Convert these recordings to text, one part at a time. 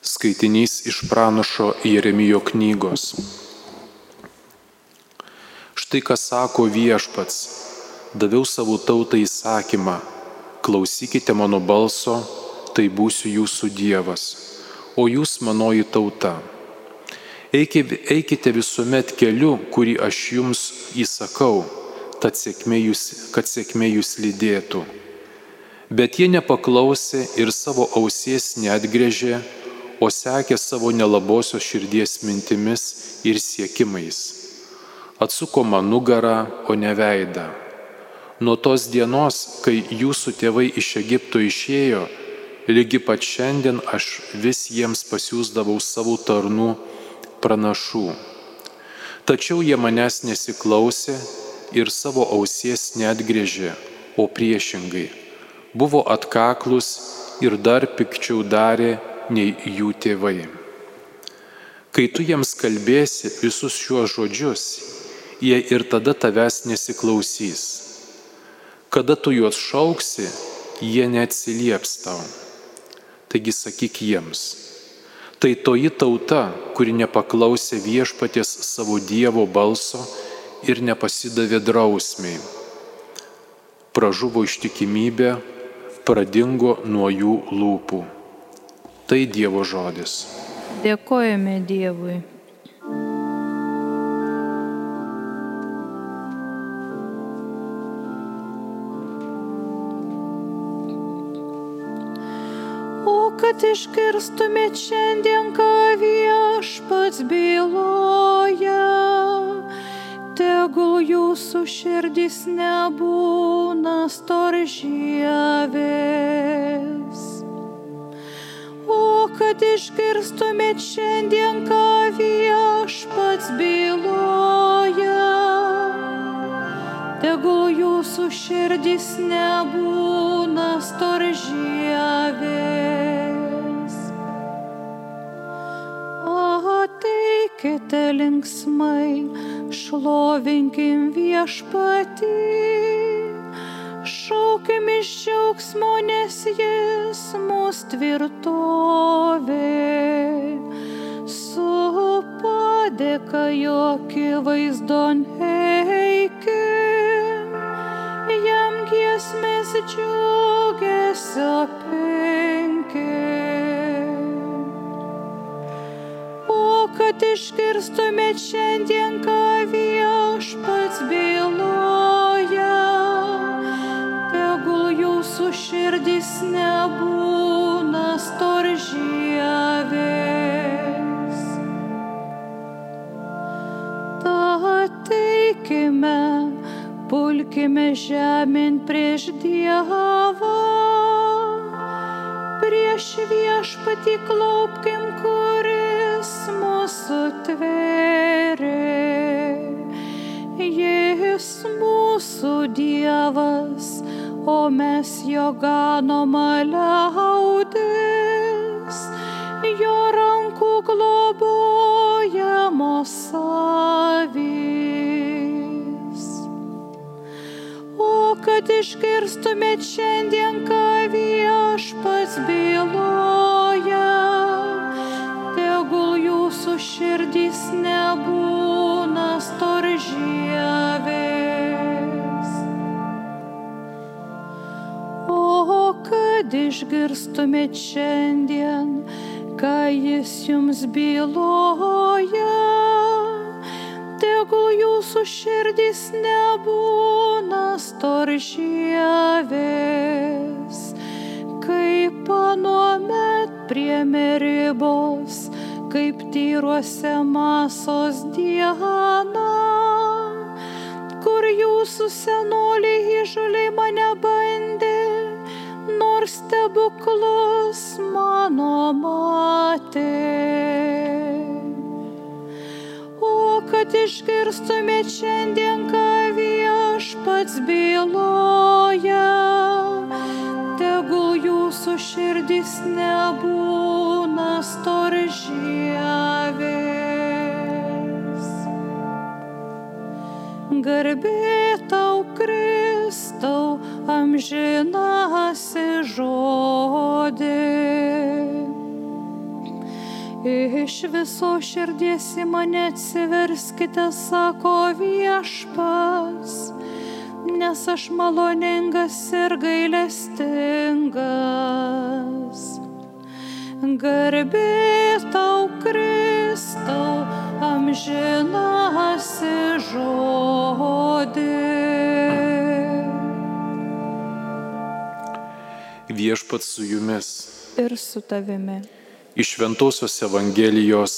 Skaitinys iš pranašo Jeremijo knygos. Štai ką sako Viešpats: daviau savo tautai įsakymą, klausykite mano balso, tai būsiu jūsų Dievas, o jūs manoji tauta. Eikite visuomet keliu, kurį aš jums įsakau, kad sėkmė jūs lydėtų. Bet jie nepaklausė ir savo ausies neatgręžė, o sekė savo nelabosios širdies mintimis ir siekimais. Atsuko man nugarą, o ne veidą. Nuo tos dienos, kai jūsų tėvai iš Egipto išėjo, lygi pat šiandien aš vis jiems pasiųsdavau savo tarnų pranašų. Tačiau jie manęs nesiklausė ir savo ausies neatgręžė, o priešingai buvo atkaklūs ir dar pikčiau darė nei jų tėvai. Kai tu jiems kalbėsi visus šiuos žodžius, jie ir tada tavęs nesiklausys. Kada tu juos šauksi, jie neatsilieps tau. Taigi sakyk jiems: tai toji tauta, kuri nepaklausė Viešpaties savo Dievo balso ir nepasidavė drausmei. Pražuvo ištikimybė, pradingo nuo jų lūpų. Tai Dievo žodis. Dėkojame Dievui. O kad išgirstumėt šiandien, ką Viešpats byloja, tegul jūsų širdis nebūna storžievės. O kad išgirstumėt šiandien, ką Viešpats byloja, tegul jūsų širdis nebūna storžievės. Ateikite linksmai, šlovinkim Viešpatį, šaukim iš džiaugsmo, nes jis mūs tvirtovė. Su padėka jo akivaizdon eikim, jam giesmės džiugesio penkim. O kad išgirstumėt šiandien, ką Viešpats byloja, tegul jūsų širdis nebūna storžievės. Ateikime, pulkime žemėn prieš Dievą, prieš Viešpatį klaupkim, kuris mūsų tvėrė. Jis mūsų Dievas, o mes jo ganoma liaudis, jo rankų globojamos avys. O kad išgirstumėt šiandien, ką Viešpats byloja, tegul jūsų širdis nebūna storžievės. O kad išgirstumėt šiandien, ką jis jums byloja, tegul jūsų širdis nebūna storžievės. Kaip anuomet prie Meribos, kaip tyruose Masos diena, kur jūsų senoliai įžūliai mane bandė, nors stebuklus mano matė. O kad išgirstumėt šiandien, ką Viešpats byloja, tegul jūsų širdis nebūna storžievės. Garbė tau, Kristau, amžinasi žodį. Iš viso širdies į mane atsiverskite, sako Viešpats, nes aš maloningas ir gailestingas. Garbė tau, Kristau, amžinasi žodį. Viešpats su jumis. Ir su tavimi. Iš Šventosios Evangelijos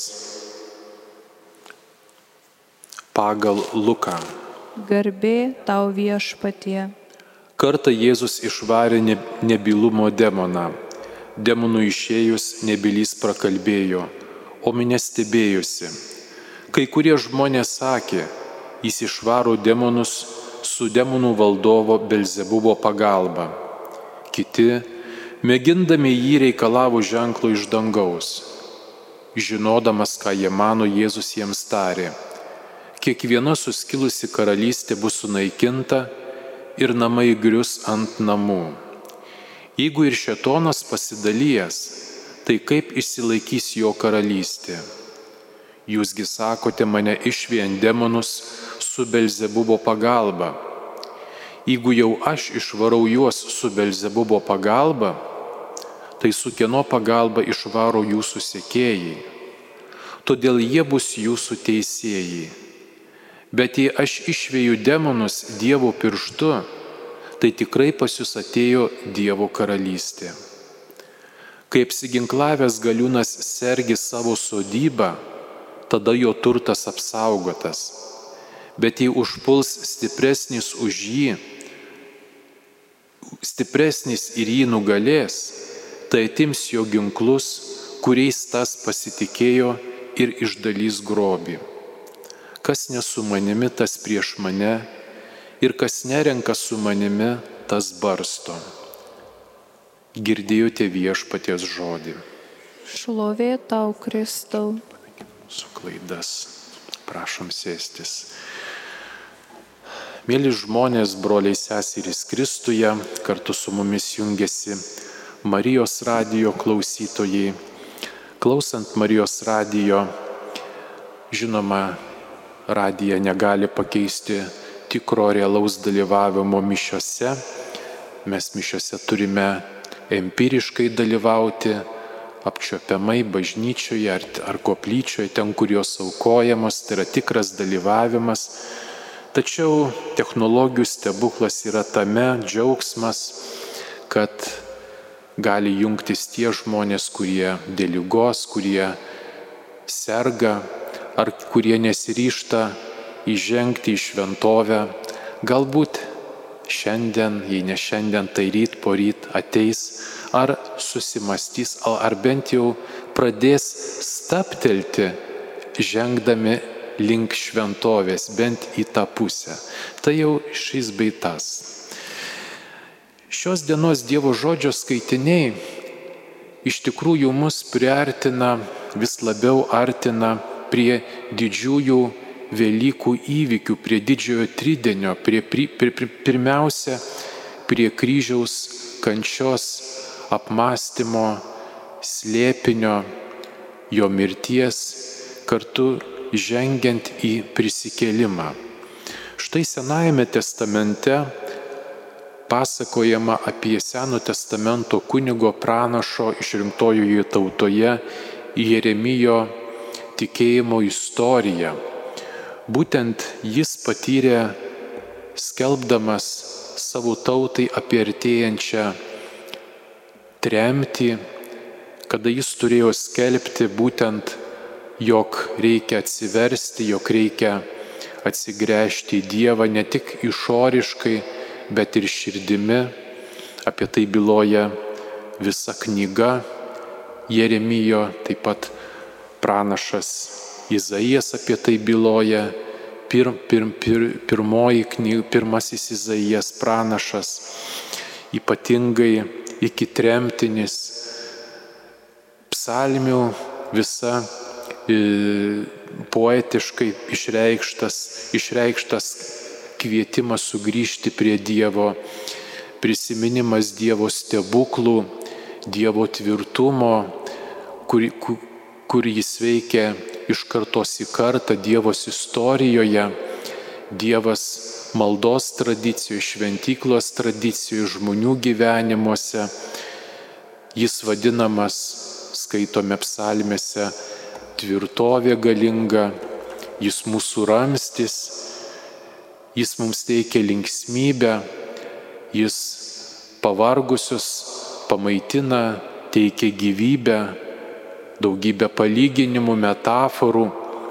pagal Luką. Garbė tau, Viešpatie. Kartą Jėzus išvarė nebylumo demoną. Demonui išėjus nebylys prakalbėjo, o minia stebėjosi. Kai kurie žmonės sakė, jis išvaro demonus su demonų valdovo Belzebubo pagalba. Kiti, mėgindami jį, reikalavo ženklo iš dangaus. Žinodamas, ką jie mano, Jėzus jiems tarė: kiekviena suskilusi karalystė bus sunaikinta ir namai grius ant namų. Jeigu ir šėtonas pasidalijęs, tai kaip išsilaikys jo karalystė? Jūsgi sakote, mane išvien demonus su Belzebubo pagalba. Jeigu jau aš išvarau juos su Belzebubo pagalba, tai su kieno pagalba išvaro jūsų sekėjai? Todėl jie bus jūsų teisėjai. Bet jei aš išvėju demonus Dievo pirštu, tai tikrai pas jūs atėjo Dievo karalystė. Kai apsiginklavęs galiūnas sergi savo sodybą, tada jo turtas apsaugotas. Bet jei užpuls stipresnis už jį, stipresnis ir jį nugalės, tai atims jo ginklus, kuriais tas pasitikėjo, ir išdalys grobį. Kas ne su manimi, tas prieš mane, ir kas nerenka su manimi, tas barsto. Girdėjote Viešpaties žodį. Šlovė tau, Kristau. Su klaidas. Prašom sėstis. Mėly žmonės, broliai seserys Kristuje, kartu su mumis jungiasi Marijos radijo klausytojai. Klausant Marijos radijo, žinoma, radija negali pakeisti tikro realaus dalyvavimo mišiose. Mes mišiose turime empiriškai dalyvauti, apčiuopiamai bažnyčioje ar koplyčioje, ten, kur jos aukojamos, tai yra tikras dalyvavimas. Tačiau technologijų stebuklas yra tame, džiaugsmas, kad gali jungtis tie žmonės, kurie dėl ligos, kurie serga, ar kurie nesiryžta įžengti į šventovę. Galbūt šiandien, jei ne šiandien, tai ryt, poryt ateis, ar susimastys, ar bent jau pradės stabtelti, žengdami link šventovės, bent į tą pusę. Tai jau šis bei tas. Šios dienos Dievo žodžio skaitiniai iš tikrųjų mus priartina, vis labiau artina prie didžiųjų Velykų įvykių, prie didžiojo tridienio, pirmiausia, prie kryžiaus kančios apmąstymo, slėpinio, jo mirties, kartu žengiant į prisikėlimą. Štai Senajame testamente pasakojama apie Seno testamento kunigo pranašo išrinktojoje tautoje Jeremijo tikėjimo istoriją. Būtent jis patyrė, skelbdamas savo tautai apie artėjančią tremtį, kada jis turėjo skelbti būtent, jog reikia atsiversti, jog reikia atsigręžti į Dievą ne tik išoriškai, bet ir širdimi. Apie tai byloja visa knyga Jeremijo, taip pat pranašas Izaijas apie tai byloja, pirmasis Izaijas pranašas, ypatingai iki tremtinis, psalmių visa poetiškai išreikštas kvietimas sugrįžti prie Dievo, prisiminimas Dievo stebuklų, Dievo tvirtumo, kur jis veikia iš kartos į kartą Dievos istorijoje, Dievas maldos tradicijoje, šventyklos tradicijoje, žmonių gyvenimuose. Jis vadinamas, skaitome psalmėse, tvirtovė galinga, jis mūsų ramstis, jis mums teikia linksmybę, jis pavargusius pamaitina, teikia gyvybę, daugybę palyginimų, metaforų,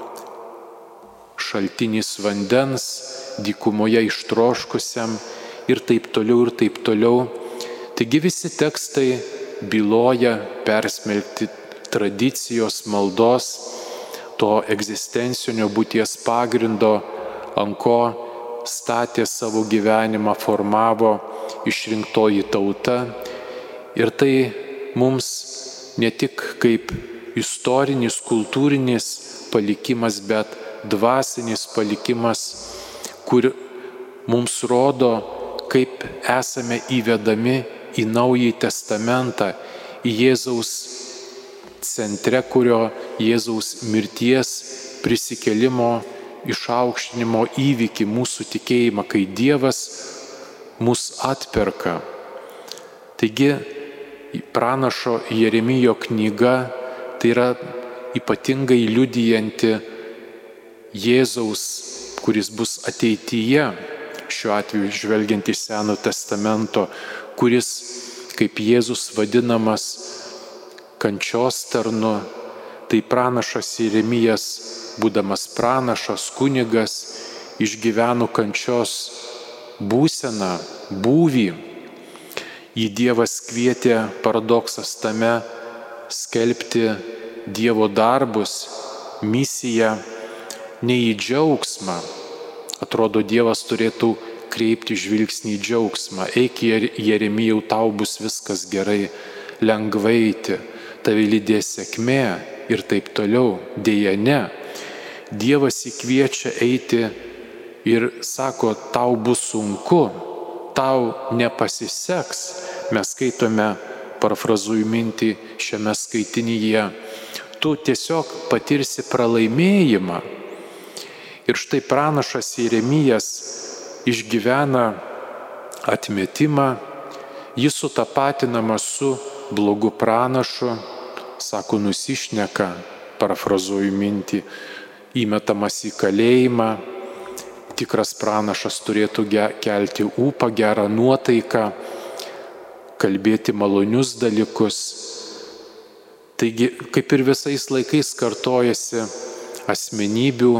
šaltinis vandens, dykumoje ištroškusiam ir taip toliau ir taip toliau. Taigi visi tekstai byloja persmelkti tradicijos, maldos, to egzistencinio būties pagrindo, ant ko statė savo gyvenimą, formavo išrinktoji tauta. Ir tai mums ne tik kaip istorinis, kultūrinis palikimas, bet dvasinis palikimas, kur mums rodo, kaip esame įvedami į Naująjį Testamentą, į Jėzaus centre, kurio Jėzaus mirties, prisikėlimo, išaukštinimo įvykį, mūsų tikėjimą, kai Dievas mus atperka. Taigi, pranašo Jeremijo knyga tai yra ypatingai liudijanti Jėzaus, kuris bus ateityje, šiuo atveju žvelgiant iš Seno testamento, kuris kaip Jėzus vadinamas kančios tarnu. Tai pranašas Jeremijas, būdamas pranašas, kunigas, išgyveno kančios būseną, būvį. Į Dievas kvietė, paradoksas tame, skelbti Dievo darbus, misiją, ne į džiaugsmą. Atrodo, Dievas turėtų kreipti žvilgsnį į džiaugsmą. Eik, Jeremijau, tau bus viskas gerai, lengvai eiti, tave lydės sėkmė ir taip toliau. Deja ne. Dievas įkviečia eiti ir sako, tau bus sunku, tau nepasiseks. Mes skaitome, parafrazuoju mintį šiame skaitinyje, tu tiesiog patirsi pralaimėjimą. Ir štai pranašas Jeremijas išgyvena atmetimą, jis sutapatinamas su blogu pranašu, sako, nusišneka, parafrazuoju mintį, įmetamas į kalėjimą. Tikras pranašas turėtų kelti ūpą, gerą nuotaiką, kalbėti malonius dalykus. Taigi, kaip ir visais laikais kartojasi asmenybių,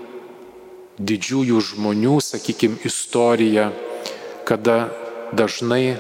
didžiųjų žmonių, sakykime, istorija, kada dažnai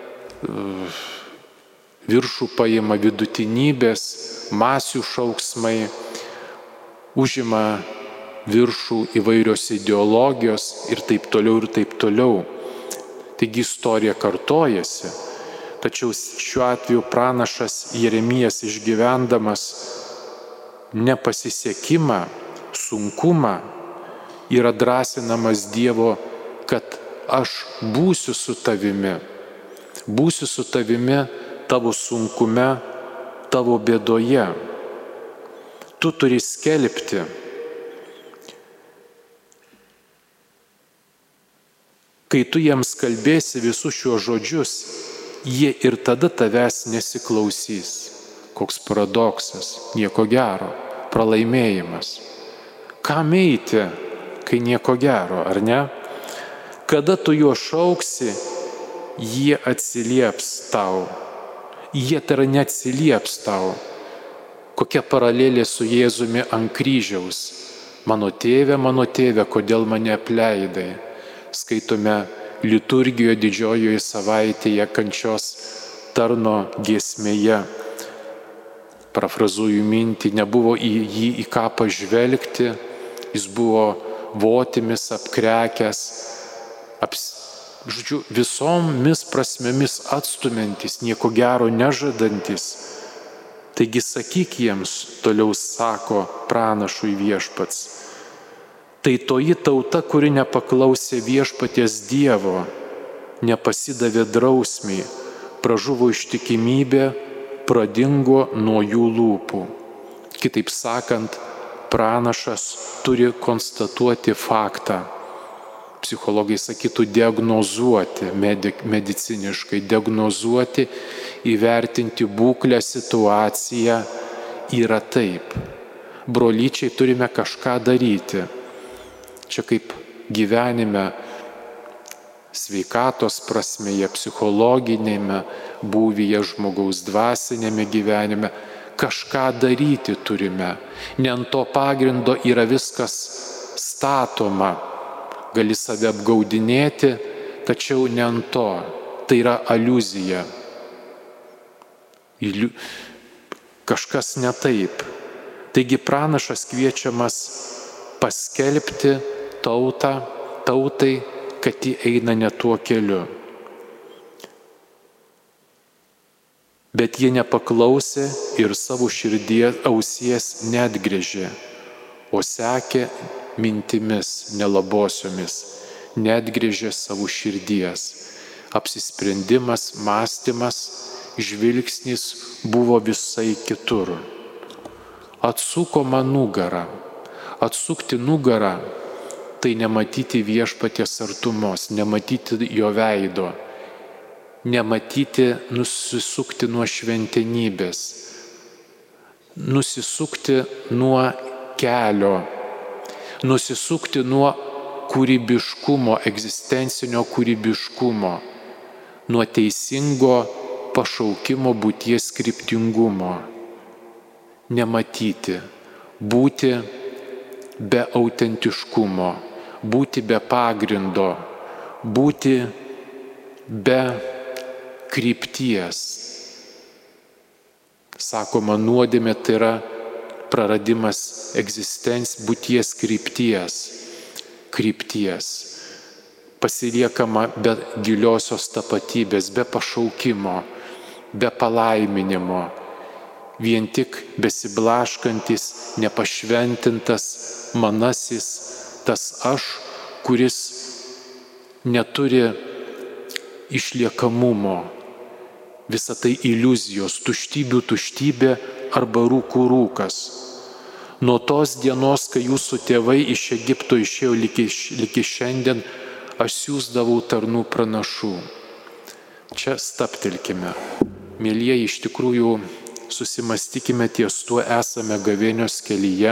viršų paima vidutinybės, masių šauksmai, užima viršų įvairios ideologijos ir taip toliau ir taip toliau. Taigi istorija kartojasi. Tačiau šiuo atveju pranašas Jeremijas išgyvendamas nepasisekimą, sunkumą, yra drąsinamas Dievo, kad aš būsiu su tavimi tavo sunkume, tavo bėdoje. Tu turi skelbti. Kai tu jiems kalbėsi visus šiuos žodžius, jie ir tada tavęs nesiklausys. Koks paradoksas, nieko gero, pralaimėjimas. Kam eiti, kai nieko gero, ar ne? Kada tu juo šauksi, jie atsilieps tau. Jie tai neatsilieps tau. Kokia paralelė su Jėzumi ant kryžiaus. Mano tėve, kodėl mane apleidai? Skaitome liturgijoje didžiojoje savaitėje kančios tarno giesmėje. Parafrazuoju mintį, nebuvo į jį į ką pažvelgti, jis buvo votimis apkrekęs, žodžiu, visomis prasmėmis atstumiantis, nieko gero nežadantis. Taigi sakyk jiems, toliau sako pranašui Viešpats, tai toji tauta, kuri nepaklausė Viešpaties Dievo, nepasidavė drausmiai, pražuvo ištikimybė, pradingo nuo jų lūpų. Kitaip sakant, pranašas turi konstatuoti faktą. Psichologai sakytų diagnozuoti, mediciniškai diagnozuoti, įvertinti būklę, situaciją. Yra taip. Brolyčiai, turime kažką daryti. Čia kaip gyvenime, sveikatos prasmėje, psichologinėme būvyje, žmogaus dvasinėme gyvenime. Kažką daryti turime. Ne ant to pagrindo yra viskas statoma. Gali save apgaudinėti, tačiau ne ant to. Tai yra aliuzija. Kažkas ne taip. Taigi pranašas kviečiamas paskelbti tautai, kad ji eina ne tuo keliu. Bet jie nepaklausė ir savo širdies ausies neatgręžė, o sekė mintimis nelabosiomis, neatgręžė savo širdies. Apsisprendimas, mąstymas, žvilgsnis buvo visai kitur. Atsuko man nugarą. Atsukti nugarą tai nematyti viešpaties artumos, nematyti jo veido, nematyti, nusisukti nuo šventenybės, nusisukti nuo kelio, nusisukti nuo kūrybiškumo, egzistencinio kūrybiškumo, nuo teisingo pašaukimo būties kryptingumo. Nematyti, būti be autentiškumo, būti be pagrindo, būti be krypties. Sakoma, nuodėmė tai yra praradimas būties krypties. Pasiliekama be giliosios tapatybės, be pašaukimo, be palaiminimo. Vien tik besiblaškantis, nepašventintas manasis, tas aš, kuris neturi išliekamumo. Visa tai iliuzijos, tuštybių tuštybė arba rūkų rūkas. Nuo tos dienos, kai jūsų tėvai iš Egipto išėjo ligi šiandien, aš siųsdavau tarnų pranašų. Čia stabtelkime. Mielieji, iš tikrųjų, susimastykime ties tuo, esame gavėnios kelyje.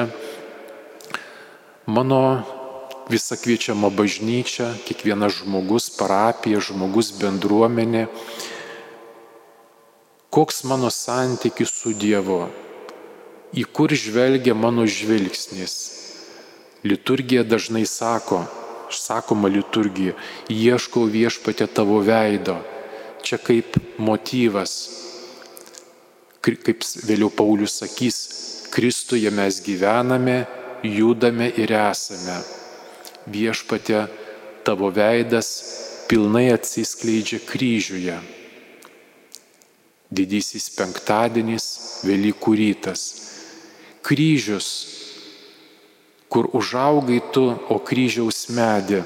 Mano visa kviečiama bažnyčia, kiekvienas žmogus, parapija, žmogus, bendruomenė. Koks mano santykis su Dievu? Į kur žvelgia mano žvilgsnis? Liturgija dažnai sakoma liturgija, ieškau viešpatie tavo veido. Čia kaip motyvas, kaip vėliau Paulius sakys, Kristuje mes gyvename, judame ir esame. Viešpatie, tavo veidas pilnai atsiskleidžia kryžiuje. Didysis penktadienis, Velykų rytas. Kryžius, kur užaugai tu, o kryžiaus medį.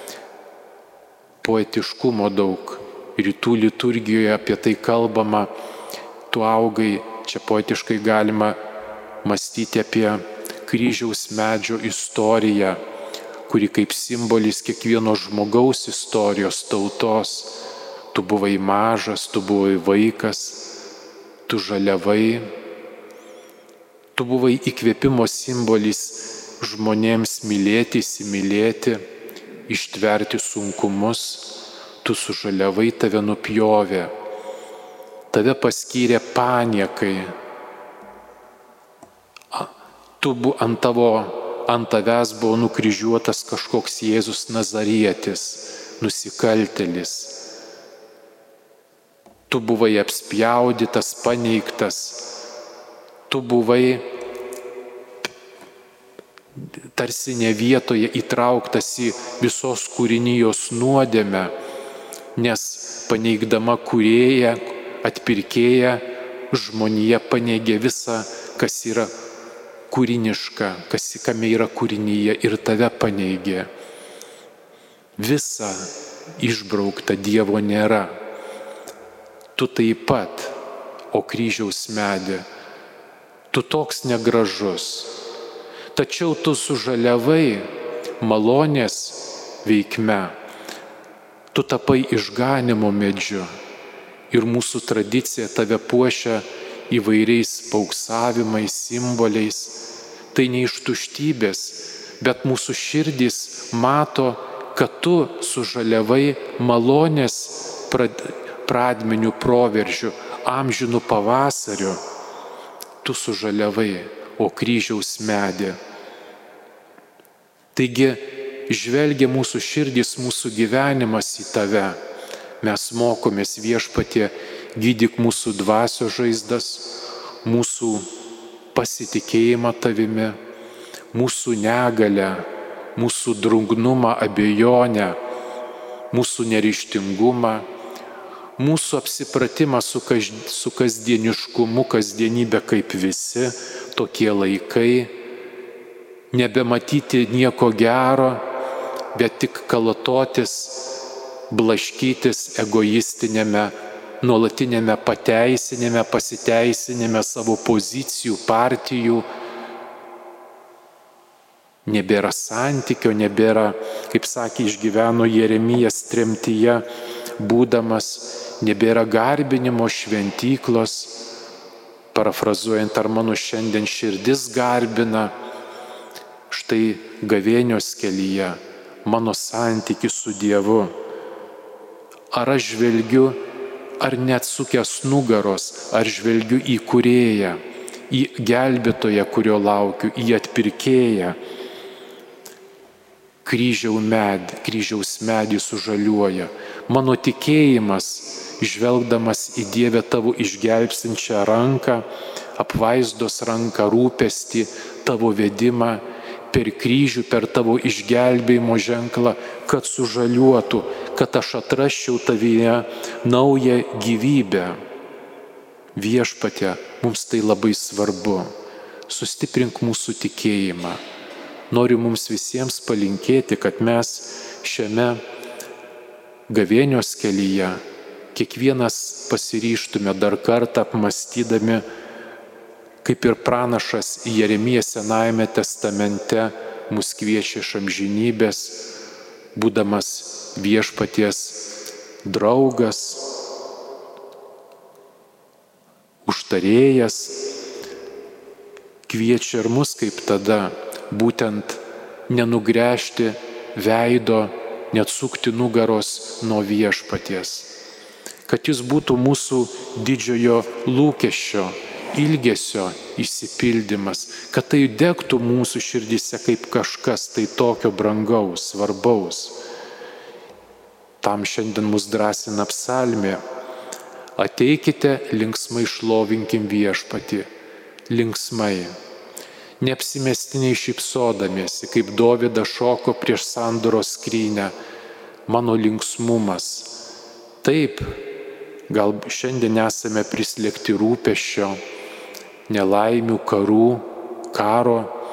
Poetiškumo daug. Rytų liturgijoje apie tai kalbama. Tu augai, čia poetiškai galima mąstyti apie kryžiaus medžio istoriją, kuri kaip simbolis kiekvieno žmogaus istorijos, tautos. Tu buvai mažas, tu buvai vaikas, tu žaliavai, tu buvai įkvėpimo simbolis žmonėms mylėti, įsimylėti, ištverti sunkumus, tu sužaliavai, tave nupjovė, tave paskyrė paniekai. Ant tavęs buvo nukryžiuotas kažkoks Jėzus Nazarietis, nusikaltėlis. Tu buvai apspjaudytas, paneigtas, tu buvai tarsi ne vietoje įtrauktas į visos kūrinijos nuodėmę, nes paneigdama kūrėją, atpirkėją, žmonija paneigė visą, kas yra kūriniška, kame yra kūrinyje, ir tave paneigė. Visa išbraukta, Dievo nėra. Tu taip pat, o kryžiaus medį, tu toks negražus. Tačiau tu sužaliavai malonės veikme, tu tapai išganimo medžiu ir mūsų tradicija tave puošia įvairiais pauksavimais, simboliais. Tai ne iš tuštybės, bet mūsų širdys mato, kad tu sužaliavai malonės pradmeniu proveržiu, amžinu pavasariu. Tu sužaliavai, o kryžiaus medė. Taigi žvelgia mūsų širdys, mūsų gyvenimas į tave. Mes mokomės Viešpatie, gydyk mūsų dvasios žaizdas, mūsų pasitikėjimą tavimi, mūsų negalę, mūsų drungnumą, abejonę, mūsų neryžtingumą, mūsų apsipratimą su kasdieniškumu, kasdienybė kaip visi, tokie laikai, nebematyti nieko gero, bet tik kalatotis, blaškytis egoistinėme, nuolatinėme pateisinėme, pasiteisinėme savo pozicijų, partijų. Nebėra santykio, nebėra, kaip sakė, išgyveno Jeremijas tremtyje, būdamas, nebėra garbinimo šventyklos, parafrazuojant, ar mano šiandien širdis garbina, štai gavėnios kelyje, mano santykis su Dievu. Ar aš žvelgiu, ar neatsukęs nugaros, ar žvelgiu į Kūrėją, į gelbėtoją, kurio laukiu, į atpirkėją. Kryžiaus medį sužaliuoja. Mano tikėjimas, žvelgdamas į Dievę tavo išgelbstinčią ranką, apvaizdos ranką, rūpestį, tavo vedimą per kryžių, per tavo išgelbėjimo ženklą, kad sužaliuotų, kad aš atrasčiau tavyje naują gyvybę. Viešpatie, mums tai labai svarbu. Sustiprink mūsų tikėjimą. Noriu mums visiems palinkėti, kad mes šiame gavėnios kelyje kiekvienas pasiryžtume dar kartą apmąstydami, kaip ir pranašas Jeremijas Senajame testamente mus kviečia iš amžinybės, būdamas Viešpaties draugas, užtarėjas, kviečia ir mus kaip tada būtent nenugręžti veido, neatsukti nugaros nuo Viešpaties. Kad jis būtų mūsų didžiojo lūkesčio, ilgesio išsipildymas, kad tai degtų mūsų širdise kaip kažkas tai tokio brangaus, svarbaus. Tam šiandien mus drąsina psalmė. Ateikite, linksmai šlovinkim Viešpatį, linksmai. Neapsimestiniai šypsodamiesi, kaip Dovydas šoko prieš sandoros skrynę, mano linksmumas. Taip, gal šiandien esame prislėgti rūpesčio, nelaimių, karų, karo,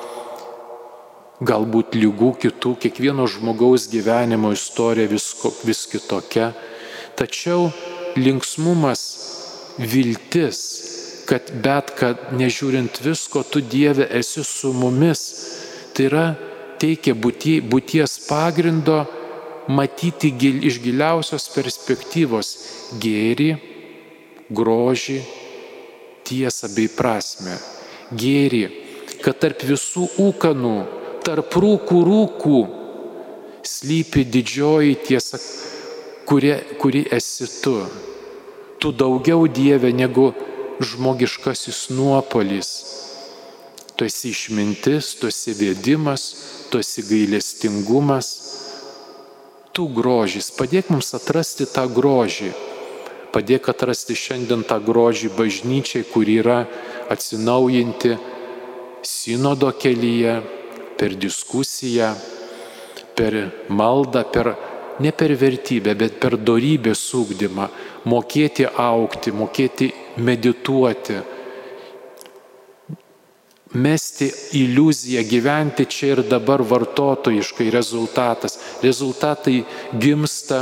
galbūt lygų kitų, kiekvieno žmogaus gyvenimo istorija vis kitokia. Tačiau linksmumas, viltis, kad nežiūrint visko, tu Dieve esi su mumis, tai yra teikia būties pagrindo matyti iš giliausios perspektyvos gėrį, grožį, tiesą bei prasmę. Gėrį, kad tarp visų ūkanų, tarp rūkų slypi didžioji tiesa, kuri esi tu. Tu daugiau, Dieve, negu žmogiškasis nuopolis. Tu esi išmintis, tu esi vedimas, tu esi gailestingumas. Tu grožis. Padėk mums atrasti tą grožį. Padėk atrasti šiandien tą grožį bažnyčiai, kur yra atsinaujinti sinodo kelyje, per diskusiją, per maldą, ne per vertybę, bet per dorybės ugdymą, mokėti augti, mokėti medituoti, mesti iliuziją, gyventi čia ir dabar vartotojiškai rezultatas. Rezultatai gimsta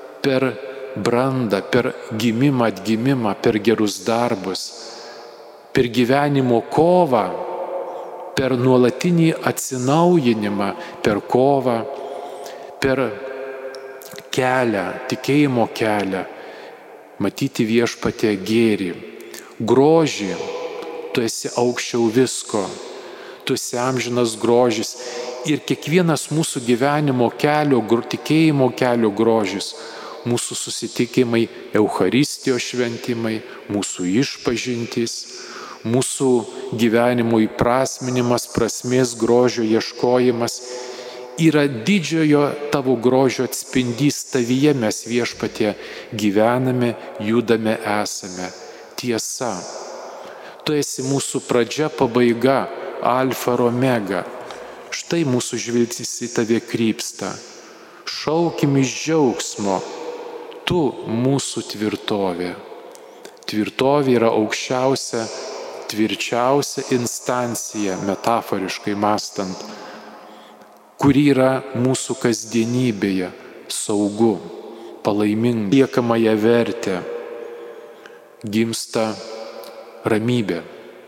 per brandą, per gimimą, atgimimą, per gerus darbus, per gyvenimo kovą, per nuolatinį atsinaujinimą, per kovą, per kelią, tikėjimo kelią, matyti Viešpatie gėrį, grožį, tu esi aukščiau visko, tu esi amžinas grožis ir kiekvienas mūsų gyvenimo kelio, tikėjimo kelio grožis, mūsų susitikimai, Eucharistijos šventimai, mūsų išpažintys, mūsų gyvenimo įprasminimas, prasmės grožio ieškojimas yra didžiojo tavo grožio atspindys, tavyje mes Viešpatie gyvename, judame, esame. Tiesa, tu esi mūsų pradžia, pabaiga, alfa ir omega. Štai mūsų žvilgsnis į tave krypsta. Šaukim iš džiaugsmo, tu mūsų tvirtovė. Tvirtovė yra aukščiausia, tvirčiausia instancija, metaforiškai mąstant, kuri yra mūsų kasdienybėje saugu, palaiminga, liekamąją vertę, gimsta ramybė.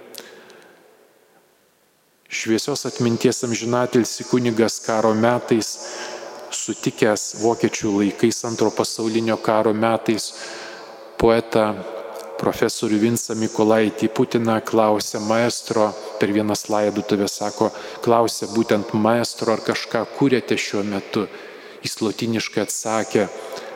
Šviesios atminties amžinatilsį kunigas karo metais, sutikęs vokiečių laikais, antro pasaulinio karo metais, poetą profesorių Vincą Mykolaitį Putiną klausė maestro, per vienas laidotuvės sako, klausė būtent maestro, ar kažką kūrėte šiuo metu. Jis lotyniškai atsakė,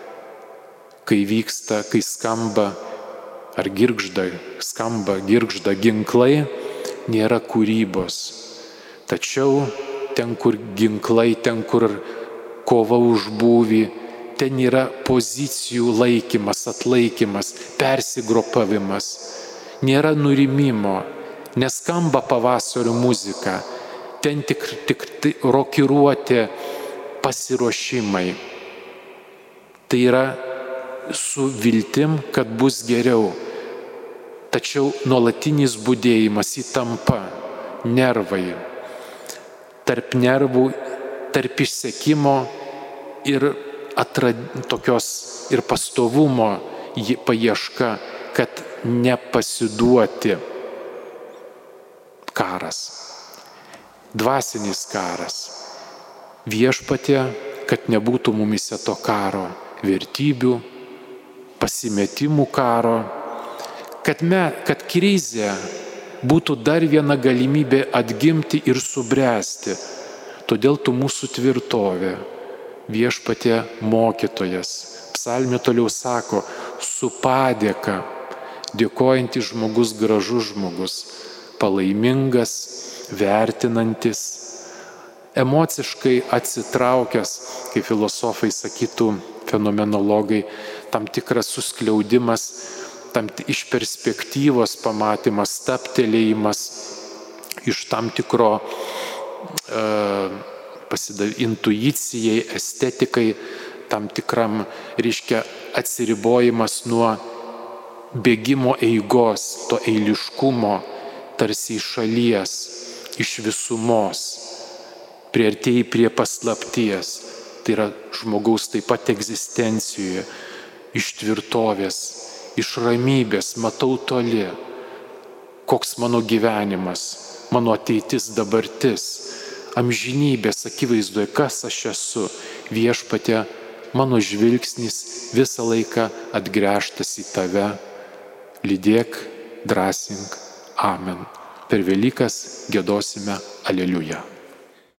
kai skamba ar girgžda ginklai, nėra kūrybos. Tačiau ten, kur ginklai, ten, kur kova už būvį, ten yra pozicijų laikymas, atlaikymas, persigropavimas. Nėra nurimimo, neskamba pavasario muzika, ten tik rokiruoti pasiruošimai. Tai yra su viltim, kad bus geriau. Tačiau nuolatinis budėjimas, įtampa, nervai. Tarp nervų, tarp išsekimo ir tokios ir pastovumo paieška, kad nepasiduoti. Karas. Dvasinis karas. Viešpatie, kad nebūtų mumise to karo, vertybių, pasimetimų karo, kad krizė būtų dar viena galimybė atgimti ir subręsti. Todėl tu mūsų tvirtovė, Viešpatie mokytojas. Psalmė toliau sako, su padėka, dėkojantis žmogus, gražus žmogus, palaimingas, vertinantis, emociškai atsitraukęs, kaip filosofai sakytų, fenomenologai, tam tikras suskliaudimas, iš perspektyvos pamatymas, stabtelėjimas, iš tam tikro intuicijai, estetikai, tam tikram, reiškia, atsiribojimas nuo bėgimo eigos, to eiliškumo, tarsi iš šalies, iš visumos, priartėjai prie paslapties. Tai yra žmogaus taip pat egzistencijoje, iš tvirtovės, iš ramybės, matau toli, koks mano gyvenimas, mano ateitis, dabartis, amžinybės akivaizdoje, kas aš esu. Viešpatie, mano žvilgsnis visą laiką atgręžtas į tave. Lydėk, drąsink. Amen. Per Velykas giedosime Aleliuja.